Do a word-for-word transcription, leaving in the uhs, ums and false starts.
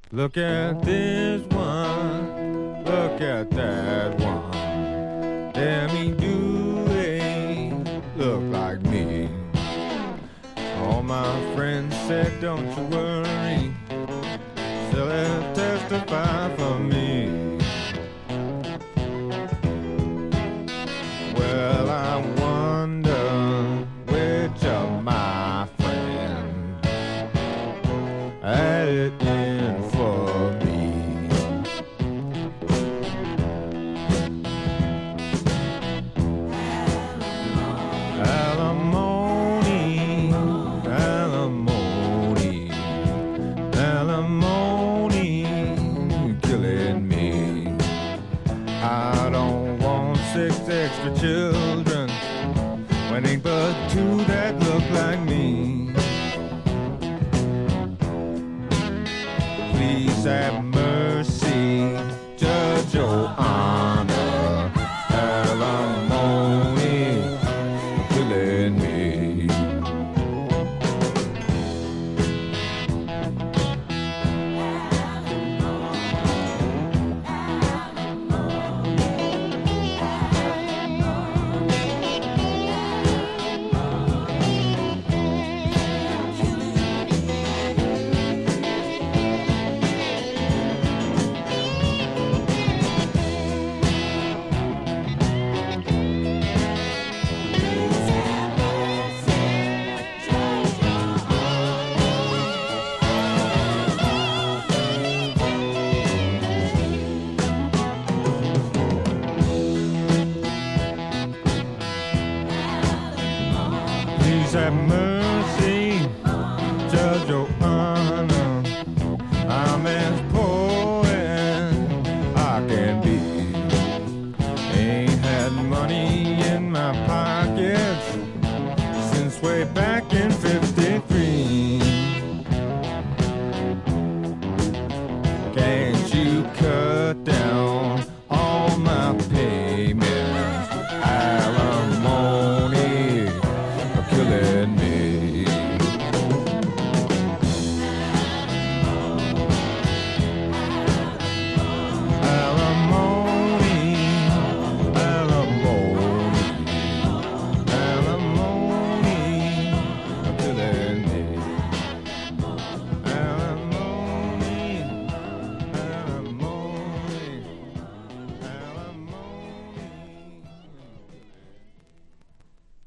Look at this one, look at that one. Damn, he do they look like me. All my friends said, don't you worry, they'll testify for me. Well, I wonder which of my friends had it in for me. Alimony, alimony, alimony, killing me. I don't want six extra children when ain't but two that look like me. Please have mercy, Judge O'Connor.